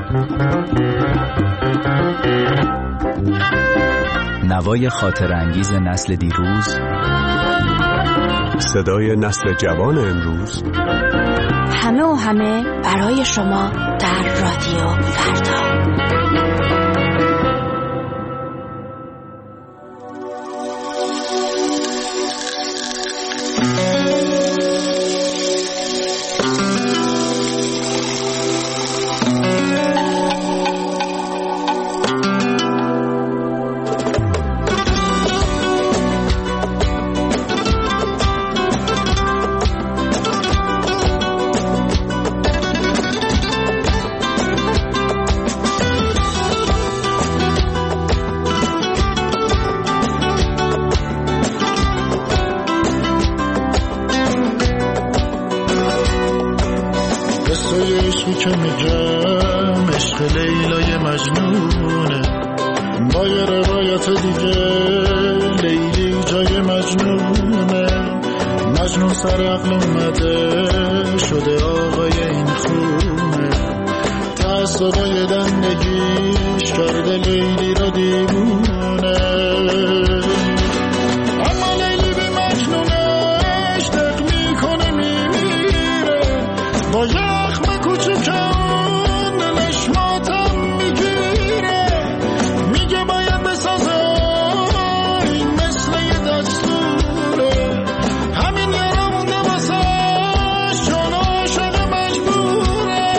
نوای خاطر انگیز نسل دیروز، صدای نسل جوان امروز، همه و همه برای شما در رادیو فردا. که میگم عشق لیلای مجنونه، با یه روایت دیگه لیلی جای مجنونه. مجنون سر عقل اومده شده آقای این خونه، تعصبای دندگیش کرده لیلی را دیوونه. اما لیلی بی مجنونش دق میکنه میمیره، با یخم کوچکان دلش ماتم میگیره. میگه باید بسازه این مثل یه دستوره، همین یارا مونده واسه چون عاشق مجبوره.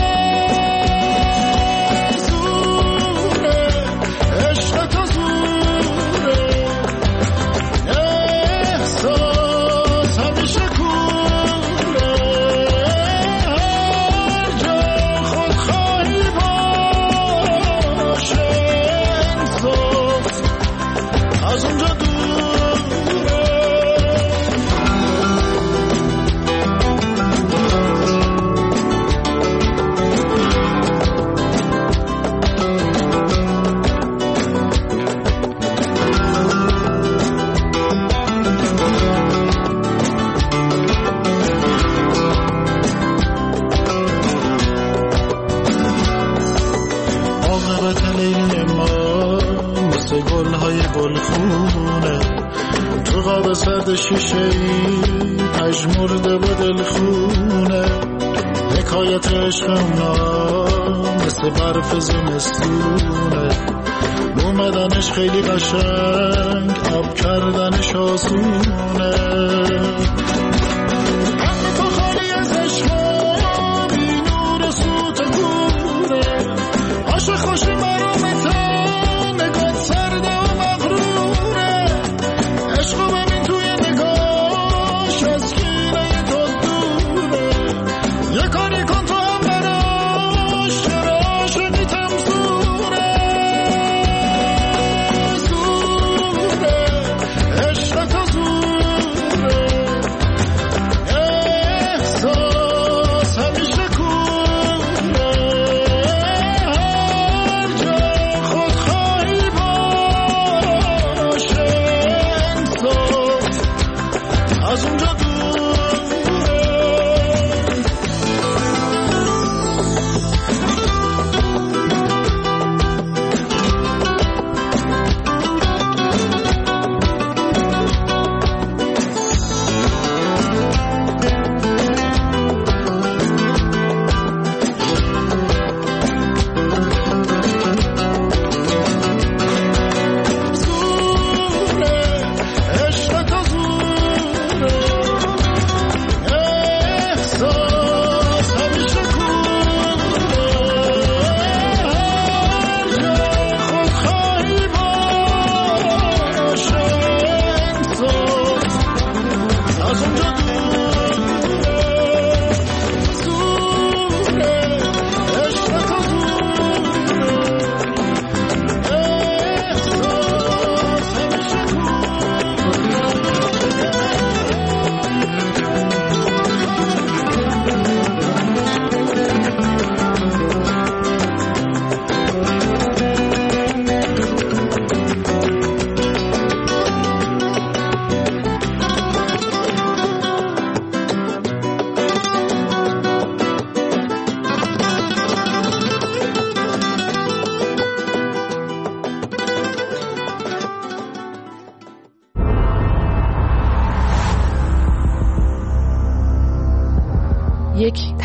زوره عشق تو زوره، احساس همیشه کوره. هر جا خودخواهی باشه انصاف از اونجا دوره. عاقبت لیلی ما مثل گلهای گلخونه، تو قاب سرد شیشه‌ای پژمرده و دلخونه. حکایت عشق اونا مثل برف زمستونه، اومدنش خیلی قشنگ آب کردنش آسونه. قلب تو خالی از عشقا بی نور و سوت کوره، عاشق خوشی مرامته نگات سرده و مغروره. عشقو ببین توی نگاش از کینه تو دوره، یه کاری کن تو هم براش چرا عاشقیتم زوره. زوره عشق تو زوره،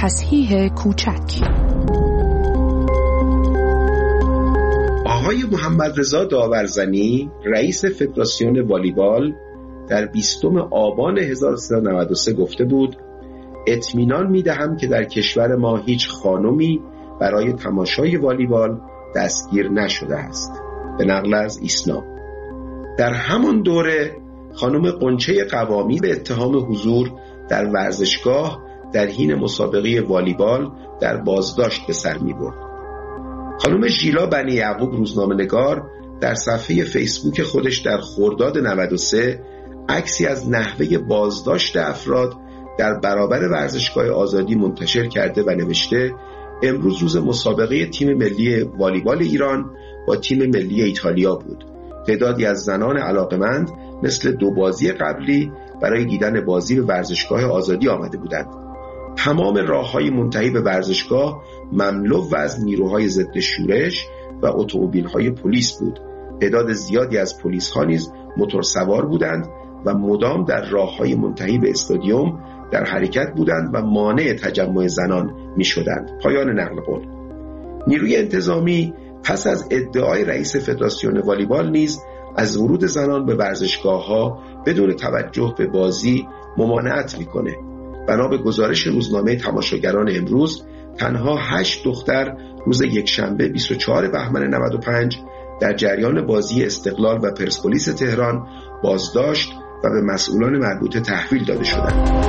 تصحیح کوچک. آقای محمد رضا داورزنی رئیس فدراسیون والیبال در 20 آبان 1393 گفته بود اطمینان می‌دهم که در کشور ما هیچ خانمی برای تماشای والیبال دستگیر نشده است. به نقل از ایسنا. در همان دوره خانم قنچه قوامی به اتهام حضور در ورزشگاه در حین مسابقه والیبال در بازداشت به سر می‌برد. خانم ژیلا بنی یعقوب روزنامه‌نگار در صفحه فیسبوک خودش در خرداد 93 عکسی از نحوه بازداشت افراد در برابر ورزشگاه آزادی منتشر کرده و نوشته امروز روز مسابقه تیم ملی والیبال ایران با تیم ملی ایتالیا بود. تعدادی از زنان علاقمند مثل 2 بازی قبلی برای دیدن بازی به ورزشگاه آزادی آمده بودند. تمام راه‌های منتهی به ورزشگاه مملو از نیروهای ضد شورش و اتومبیل‌های پلیس بود. تعداد زیادی از پلیس‌ها نیز موتورسوار بودند و مدام در راه‌های منتهی به استادیوم در حرکت بودند و مانع تجمع زنان می‌شدند. پایان نقل قول. نیروی انتظامی پس از ادعای رئیس فدراسیون والیبال نیز از ورود زنان به ورزشگاه‌ها بدون توجه به بازی ممانعت می‌کنه. بنا به گزارش روزنامه تماشاگران امروز تنها 8 دختر روز یکشنبه 24 بهمن 95 در جریان بازی استقلال و پرسپولیس تهران بازداشت و به مسئولان مربوطه تحویل داده شدند.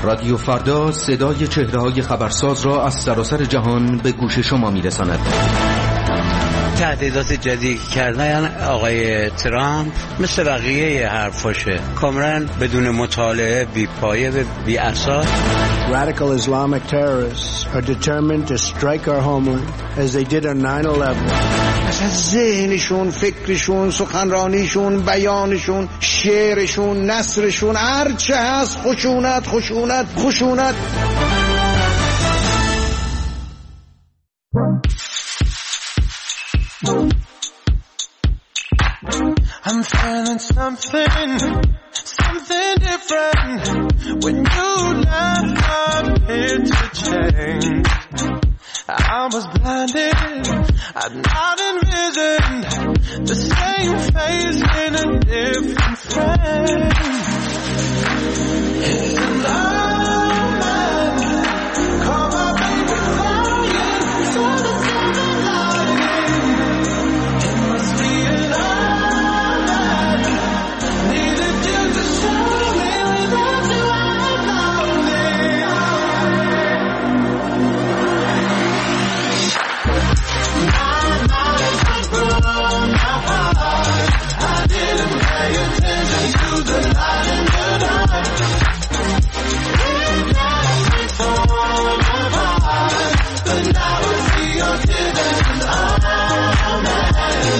رادیو فردا صدای چهره‌های خبرساز را از سراسر جهان به گوش شما می‌رساند. تهدیدات جدیدی کردن آقای ترامپ مثل بقیه حرفاشه، کاملا بدون مطالعه، بی پایه و بی اساس. Radical Islamic terrorists are determined to strike our homeland as they did on 9/11. اصلا ذهنشون، فکرشون، سخنرانیشون، بیانشون، شعرشون، نثرشون، هرچه هست خشونت خشونت خشونت. I'm feeling something different. When you left, I appeared to change. I was blinded, I'd not envisioned the same face in a different frame. And call my baby crying for the silver lining. It must be an needed you to show me without you I'm lonely. My mind has grown apart. I didn't pay attention to the light in the dark. It got me torn apart, but now I see you're hidden and I'm mad.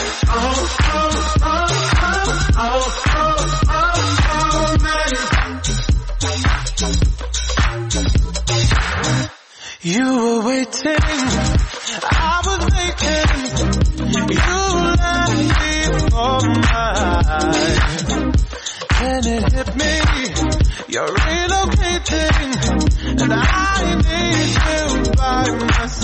You were waiting, I was making, you left me for mine. And it hit me, you're relocating, and I need you by my side.